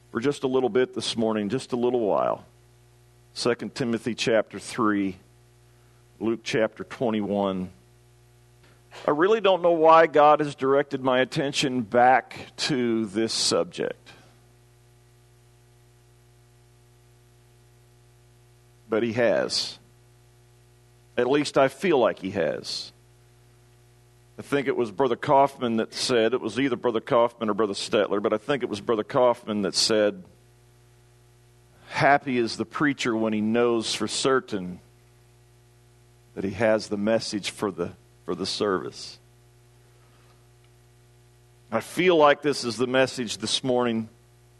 for just a little bit this morning, just a little while. 2 Timothy chapter 3, Luke chapter 21. I really don't know why God has directed my attention back to this subject. But He has. At least I feel like He has. I think it was Brother Kaufman that said, it was either Brother Kaufman or Brother Stetler, but I think it was Brother Kaufman that said, happy is the preacher when he knows for certain that he has the message for the service. I feel like this is the message this morning,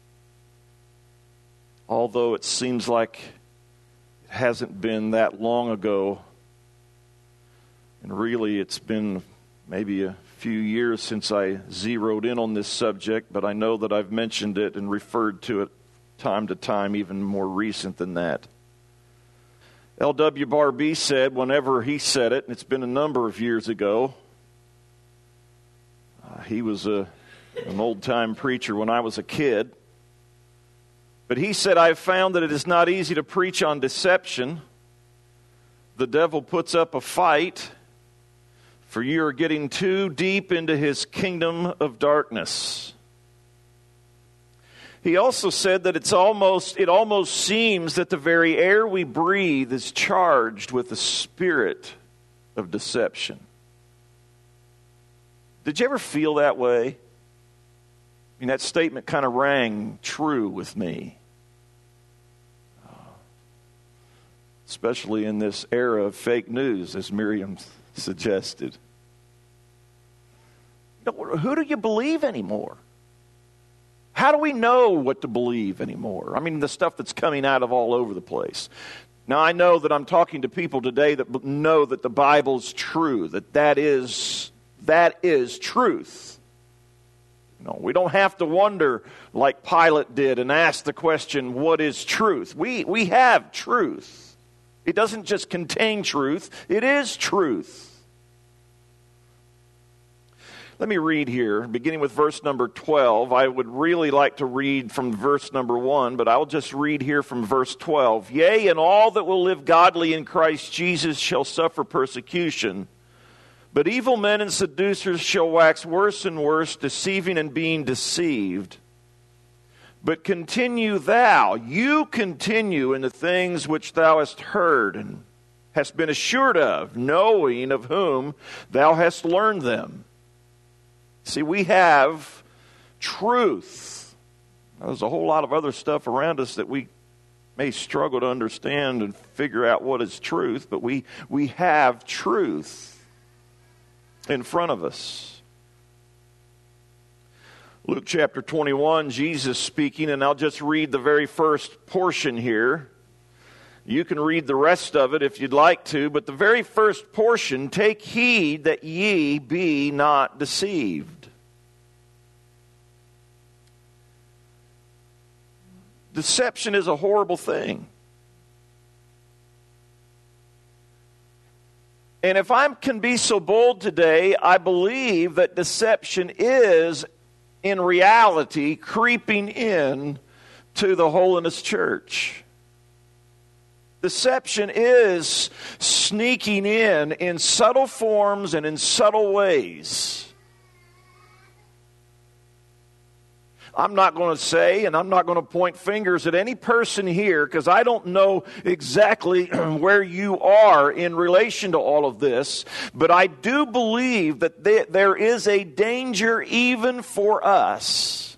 although it seems like it hasn't been that long ago, and really it's been maybe a few years since I zeroed in on this subject, but I know that I've mentioned it and referred to it time to time, even more recent than that. L.W. Barbee said, whenever he said it, and it's been a number of years ago, he was an old-time preacher when I was a kid, but he said, I've found that it is not easy to preach on deception. The devil puts up a fight, for you are getting too deep into his kingdom of darkness. He also said that it almost seems that the very air we breathe is charged with the spirit of deception. Did you ever feel that way? I mean, that statement kind of rang true with me. Especially in this era of fake news, as Miriam suggested. Who do you believe anymore? How do we know what to believe anymore? I mean, the stuff that's coming out of all over the place. Now, I know that I'm talking to people today that know that the Bible's true, that is truth. We don't have to wonder like Pilate did and ask the question, what is truth? We have truth. It doesn't just contain truth, it is truth. Let me read here, beginning with verse number 12. I would really like to read from verse number 1, but I'll just read here from verse 12. Yea, and all that will live godly in Christ Jesus shall suffer persecution. But evil men and seducers shall wax worse and worse, deceiving and being deceived. But you continue in the things which thou hast heard and hast been assured of, knowing of whom thou hast learned them. See, we have truth. Now, there's a whole lot of other stuff around us that we may struggle to understand and figure out what is truth, but we have truth in front of us. Luke chapter 21, Jesus speaking, and I'll just read the very first portion here. You can read the rest of it if you'd like to, but the very first portion, take heed that ye be not deceived. Deception is a horrible thing. And if I can be so bold today, I believe that deception is, in reality, creeping in to the Holiness Church. Deception is sneaking in subtle forms and in subtle ways. I'm not going to say, and I'm not going to point fingers at any person here, because I don't know exactly where you are in relation to all of this, but I do believe that there is a danger even for us.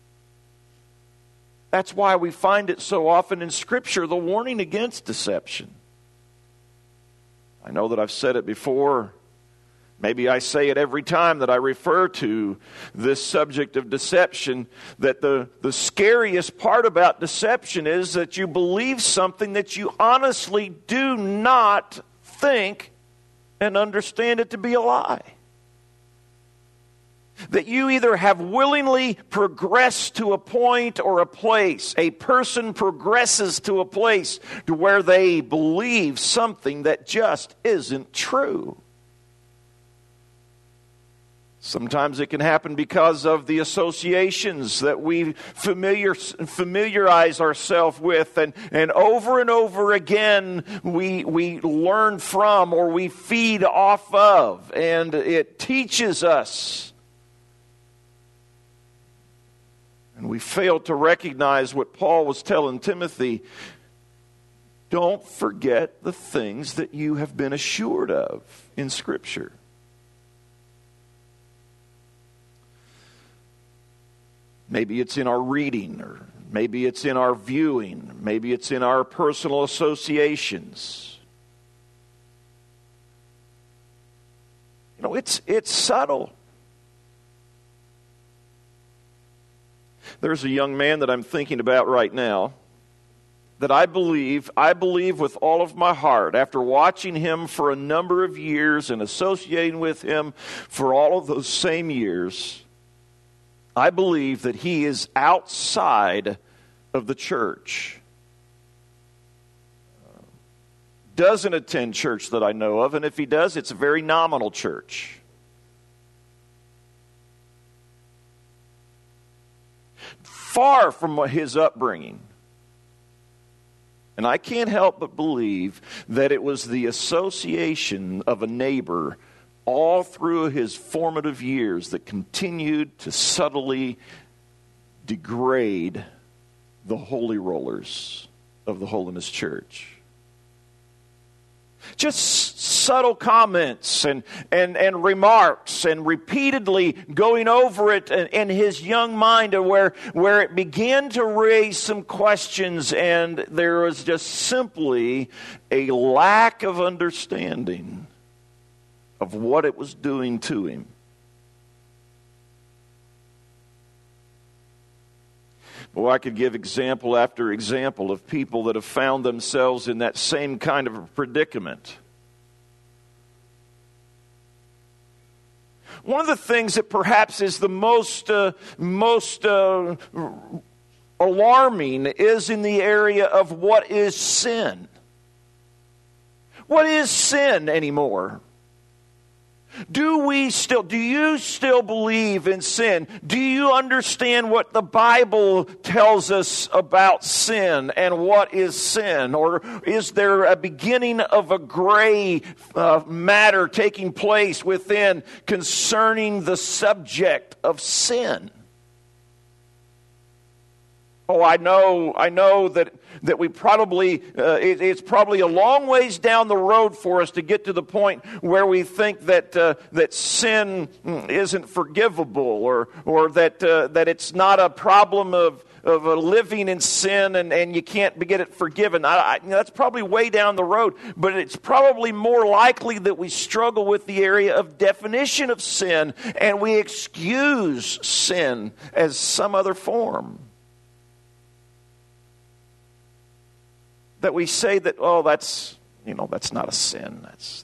That's why we find it so often in Scripture, the warning against deception. I know that I've said it before. Maybe I say it every time that I refer to this subject of deception, that the scariest part about deception is that you believe something that you honestly do not think and understand it to be a lie. That you either have willingly progressed to a point or a place. A person progresses to a place to where they believe something that just isn't true. Sometimes it can happen because of the associations that we familiarize ourselves with, and over again we learn from or we feed off of, and it teaches us. And we fail to recognize what Paul was telling Timothy. Don't forget the things that you have been assured of in Scripture. Maybe it's in our reading, or maybe it's in our viewing, maybe it's in our personal associations. You know, it's subtle. There's a young man that I'm thinking about right now that I believe with all of my heart, after watching him for a number of years and associating with him for all of those same years, I believe that he is outside of the church. Doesn't attend church that I know of, and if he does, it's a very nominal church. Far from his upbringing. And I can't help but believe that it was the association of a neighbor all through his formative years that continued to subtly degrade the holy rollers of the Holiness Church. Just subtle comments and remarks and repeatedly going over it in his young mind, where it began to raise some questions, and there was just simply a lack of understanding of what it was doing to him. Well, I could give example after example of people that have found themselves in that same kind of a predicament. One of the things that perhaps is the most alarming is in the area of what is sin. What is sin anymore? Do you still believe in sin? Do you understand what the Bible tells us about sin and what is sin? Or is there a beginning of a gray matter taking place within concerning the subject of sin? Oh, I know that we probably, it's probably a long ways down the road for us to get to the point where we think that sin isn't forgivable, or that it's not a problem of living in sin and you can't get it forgiven. That's probably way down the road, but it's probably more likely that we struggle with the area of definition of sin, and we excuse sin as some other form. That we say that, oh, that's not a sin.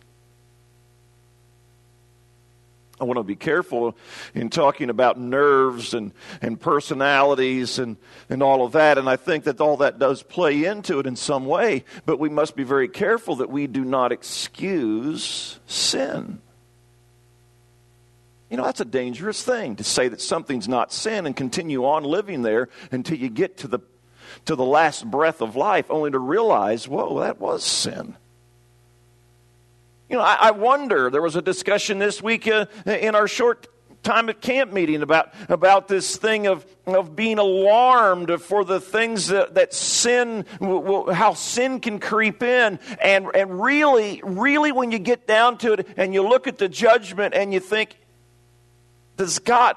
I want to be careful in talking about nerves and personalities and all of that. And I think that all that does play into it in some way. But we must be very careful that we do not excuse sin. You know, that's a dangerous thing, to say that something's not sin and continue on living there until you get to the last breath of life, only to realize, whoa, that was sin. You know, I wonder, there was a discussion this week in our short time at camp meeting about this thing of being alarmed for the things that sin, how sin can creep in. And really when you get down to it and you look at the judgment and you think, is God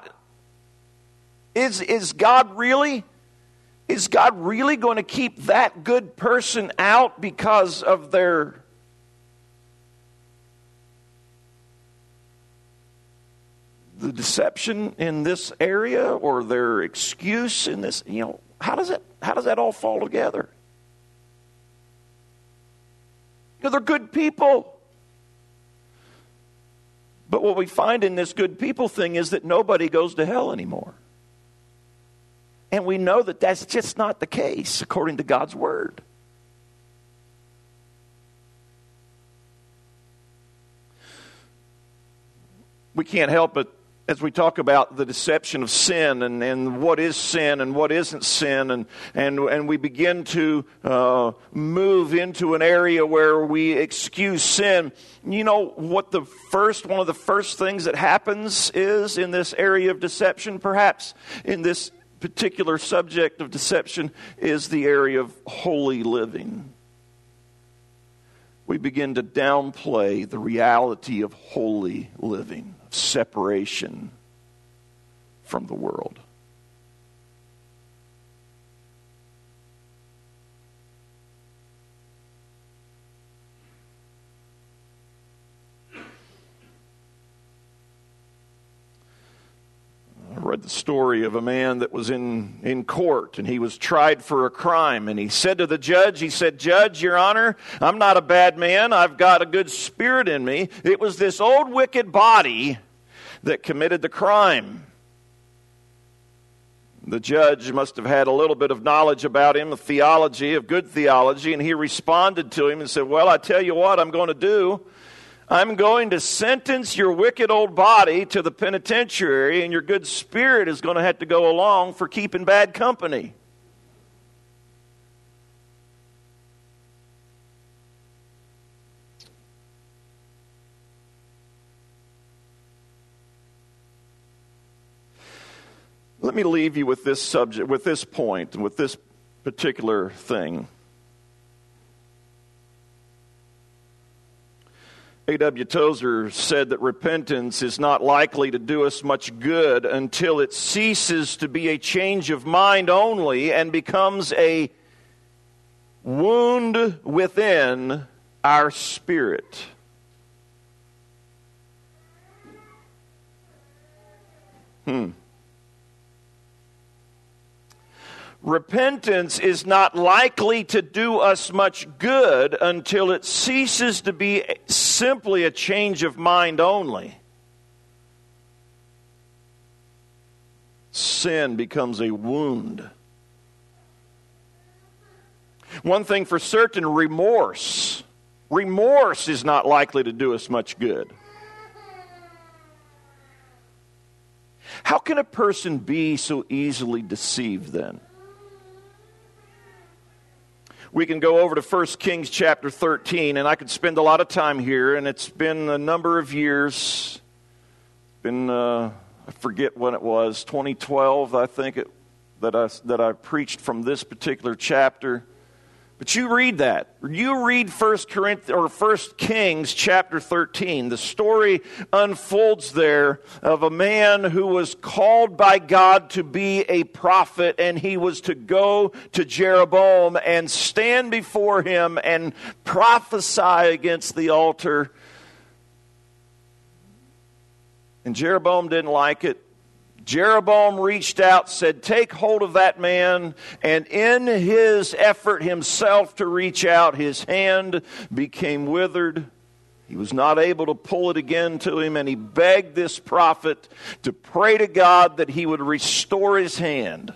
really going to keep that good person out because of the deception in this area or their excuse in this? You know, how does that all fall together? You know, they're good people. But what we find in this good people thing is that nobody goes to hell anymore. And we know that that's just not the case according to God's Word. We can't help but as we talk about the deception of sin and what is sin and what isn't sin, and we begin to move into an area where we excuse sin, you know what one of the first things that happens is in this area of deception, perhaps in this particular subject of deception, is the area of holy living. We begin to downplay the reality of holy living, separation from the world. I read the story of a man that was in court, and he was tried for a crime, and he said to the judge, "Judge, Your Honor, I'm not a bad man. I've got a good spirit in me. It was this old wicked body that committed the crime." The judge must have had a little bit of knowledge about him, of good theology, and he responded to him and said, "Well, I tell you what I'm going to do. I'm going to sentence your wicked old body to the penitentiary, and your good spirit is going to have to go along for keeping bad company." Let me leave you with this subject, with this point, with this particular thing. A.W. Tozer said that repentance is not likely to do us much good until it ceases to be a change of mind only and becomes a wound within our spirit. Repentance is not likely to do us much good until it ceases to be simply a change of mind only. Sin becomes a wound. One thing for certain, remorse is not likely to do us much good. How can a person be so easily deceived then? We can go over to 1 Kings chapter 13, and I could spend a lot of time here, and it's been a number of years. I forget when it was, 2012, I think, that I preached from this particular chapter. But you read that. You read 1 Kings chapter 13. The story unfolds there of a man who was called by God to be a prophet, and he was to go to Jeroboam and stand before him and prophesy against the altar. And Jeroboam didn't like it. Jeroboam reached out, said, "Take hold of that man." And in his effort himself to reach out, his hand became withered. He was not able to pull it again to him, and he begged this prophet to pray to God that he would restore his hand.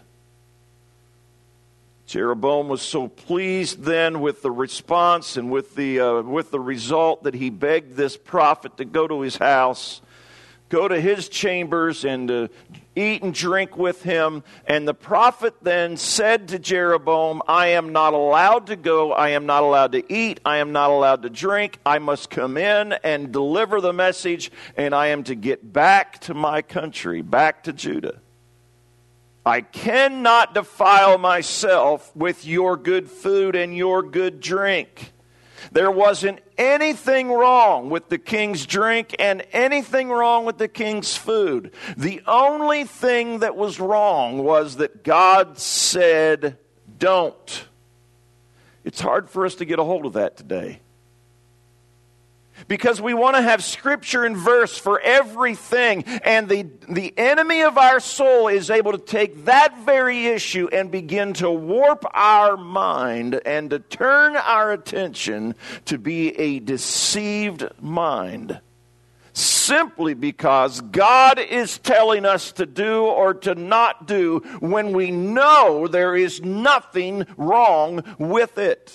Jeroboam was so pleased then with the response and with the result that he begged this prophet to go to his house, go to his chambers, and to eat and drink with him. And the prophet then said to Jeroboam, "I am not allowed to go. I am not allowed to eat. I am not allowed to drink. I must come in and deliver the message, and I am to get back to my country, back to Judah. I cannot defile myself with your good food and your good drink." There wasn't anything wrong with the king's drink and anything wrong with the king's food. The only thing that was wrong was that God said, "Don't." It's hard for us to get a hold of that today, because we want to have scripture and verse for everything, and the enemy of our soul is able to take that very issue and begin to warp our mind and to turn our attention to be a deceived mind, simply because God is telling us to do or to not do when we know there is nothing wrong with it.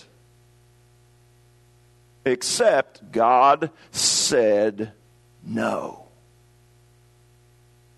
Except God said no.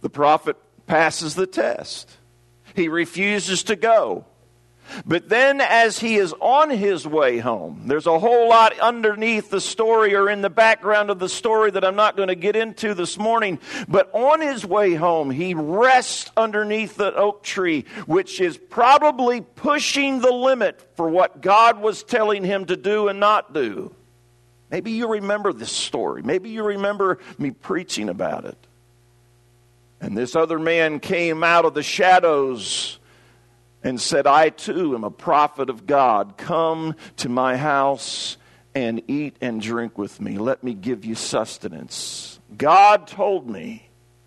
The prophet passes the test. He refuses to go. But then as he is on his way home, there's a whole lot underneath the story or in the background of the story that I'm not going to get into this morning. But on his way home, he rests underneath the oak tree, which is probably pushing the limit for what God was telling him to do and not do. Maybe you remember this story. Maybe you remember me preaching about it. And this other man came out of the shadows and said, I too am a prophet of God. Come to my house and eat and drink with me. Let me give you sustenance. God told me,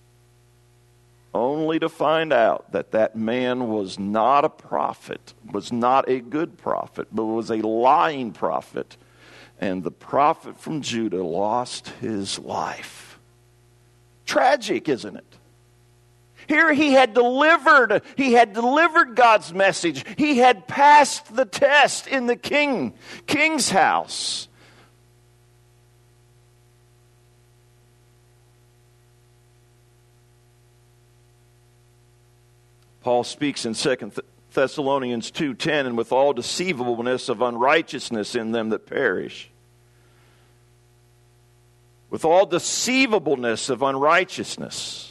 only to find out that that man was not a prophet, was not a good prophet, but was a lying prophet. And the prophet from Judah lost his life. Tragic, isn't it? Here he had delivered God's message. He had passed the test in the king's house. Paul speaks in 2 Thessalonians 2:10, and with all deceivableness of unrighteousness in them that perish. With all deceivableness of unrighteousness.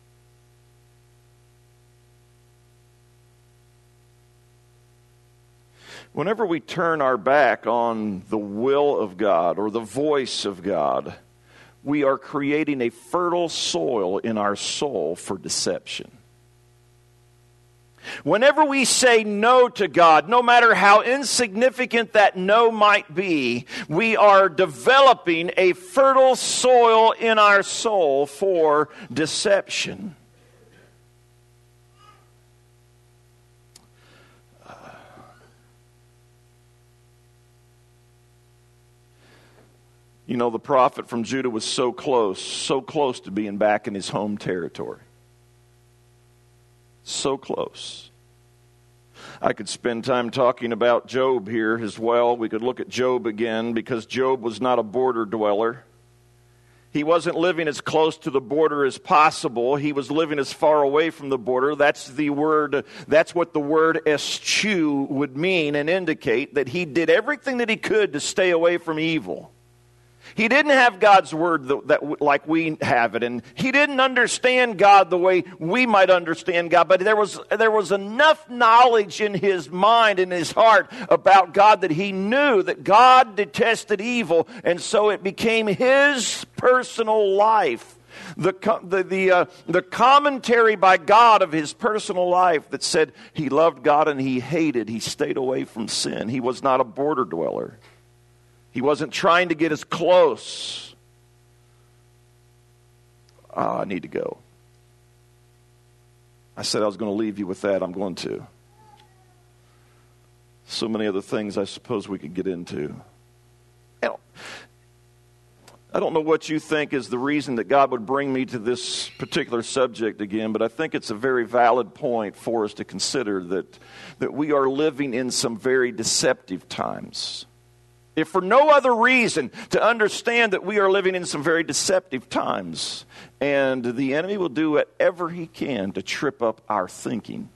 Whenever we turn our back on the will of God or the voice of God, we are creating a fertile soil in our soul for deception. Whenever we say no to God, no matter how insignificant that no might be, we are developing a fertile soil in our soul for deception. You know, the prophet from Judah was so close to being back in his home territory. So close. I could spend time talking about Job here as well. We could look at Job again because Job was not a border dweller. He wasn't living as close to the border as possible. He was living as far away from the border. That's what the word eschew would mean and indicate, that he did everything that he could to stay away from evil. He didn't have God's word that like we have it, and he didn't understand God the way we might understand God, but there was enough knowledge in his mind and his heart about God that he knew that God detested evil, and so it became his personal life. The commentary by God of his personal life that said he loved God and he stayed away from sin. He was not a border dweller. He wasn't trying to get as close. I need to go. I said I was going to leave you with that. I'm going to. So many other things I suppose we could get into. I don't know what you think is the reason that God would bring me to this particular subject again, but I think it's a very valid point for us to consider that we are living in some very deceptive times. If for no other reason, to understand that we are living in some very deceptive times. And the enemy will do whatever he can to trip up our thinking.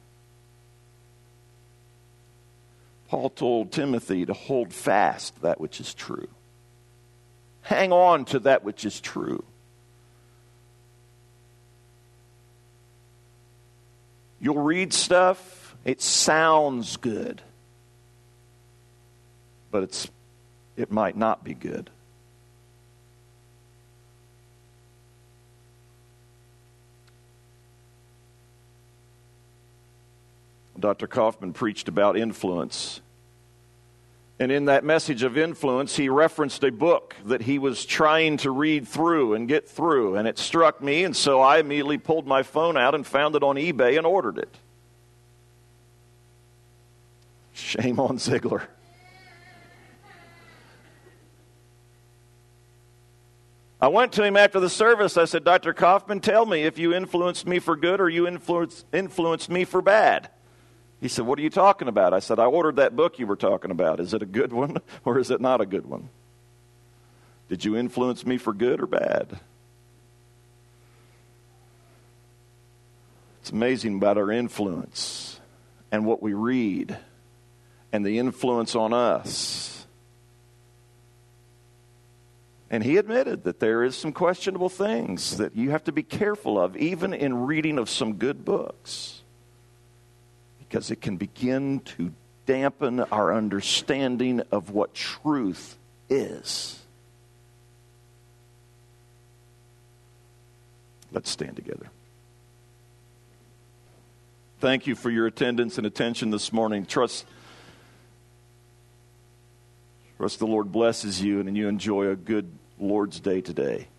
Paul told Timothy to hold fast that which is true. Hang on to that which is true. You'll read stuff, it sounds good. But it might not be good. Dr. Kaufman preached about influence. And in that message of influence, he referenced a book that he was trying to read through and get through. And it struck me, and so I immediately pulled my phone out and found it on eBay and ordered it. Shame on Ziglar. I went to him after the service. I said, Dr. Kaufman, tell me if you influenced me for good or you influenced me for bad. He said, what are you talking about? I said, I ordered that book you were talking about. Is it a good one or is it not a good one? Did you influence me for good or bad? It's amazing about our influence and what we read and the influence on us. And he admitted that there is some questionable things that you have to be careful of, even in reading of some good books, because it can begin to dampen our understanding of what truth is. Let's stand together. Thank you for your attendance and attention this morning. Trust the Lord blesses you and you enjoy a good Lord's Day today.